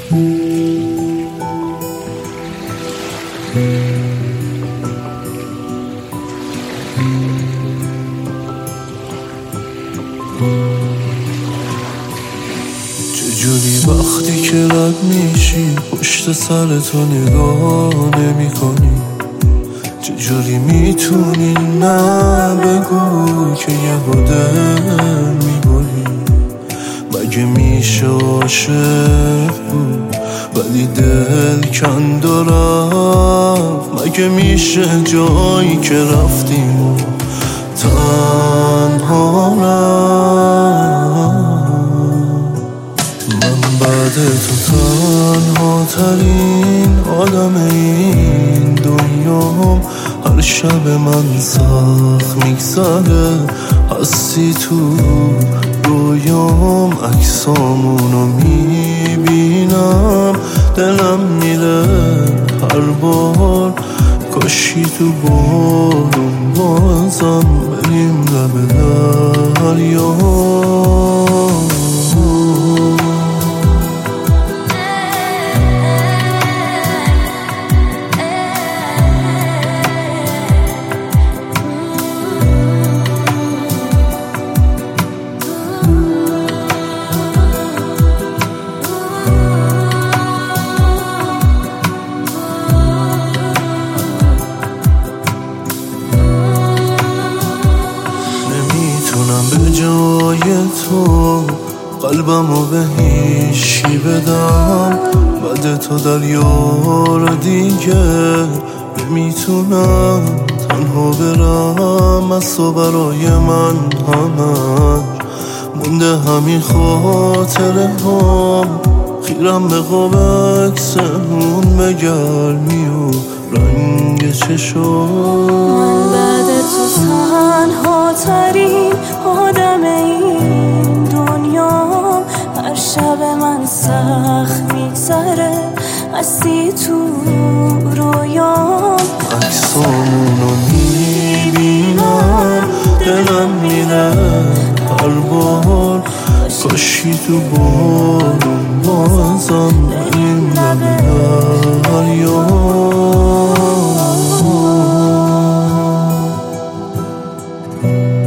چجوری وقتی که رد میشی پشت سر تو نگاه نمی کنی؟ چجوری میتونی نه بگو که یه دل میبری؟ مگه میشه عاشق بود ولی دل کند و رفت؟ مگه میشه جایی که رفتیم و تنها رفت؟ من بعد تو تنها ترین آدم این دنیام، هر شب من سخت میگذره هستی تو رویام، عکسامونو میبینم دلم میره هر بار، کاشی تو بارون بازم بریم لب دریا. به جای تو قلبمو به هیچی بدم، بعد تو دریار دیگه نمیتونم تنها برم. از تو برای من همش مونده همین خاطره هم، خیرم به قاب عکسمون به گرمی و رنگ چشم. من بعد تو تنها ترین آدم این دنیام، هر شب من سخت میگذره هستی تو رویام، عکسامونو میبینم دلم میره هر بار، کاشی تو بارون بازم بریم لب دریا.